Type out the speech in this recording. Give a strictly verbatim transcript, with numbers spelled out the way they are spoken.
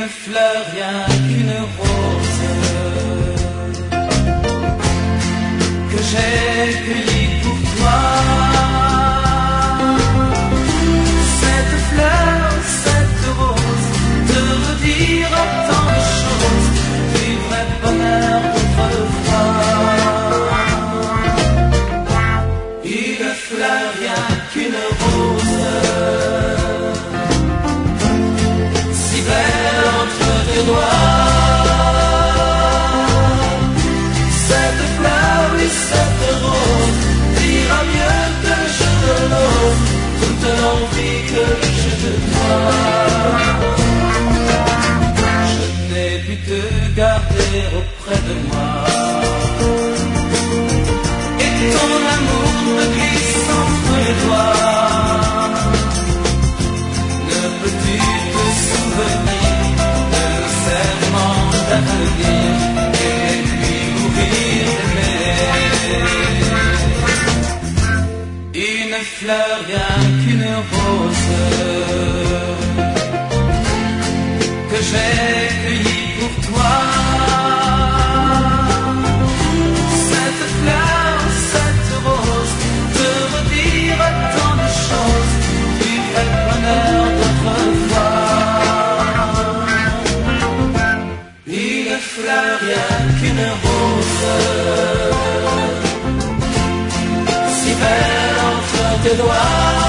Une fleur, rien qu'une rose que j'ai cueillie pour toi. Cette fleur, cette rose te redira tant de choses, du vrai bonheur d'autrefois. Une fleur, rien qu'une rose, si belle entre tes doigts. Cette fleur, oui, cette rose dira mieux que je te l'ose toute l'envie que je te dois. Je n'ai pu te garder auprès de moi, et ton amour me glisse entre les doigts. Ne peux-tu te souvenir de nos serments d'avenir et puis mourir d'aimer? Une fleur, rien qu'une rose que j'ai cueillie pour toi. Cette fleur, cette rose te redira tant de choses, du vrai bonheur d'autrefois. Une fleur, rien qu'une rose, si belle entre tes doigts.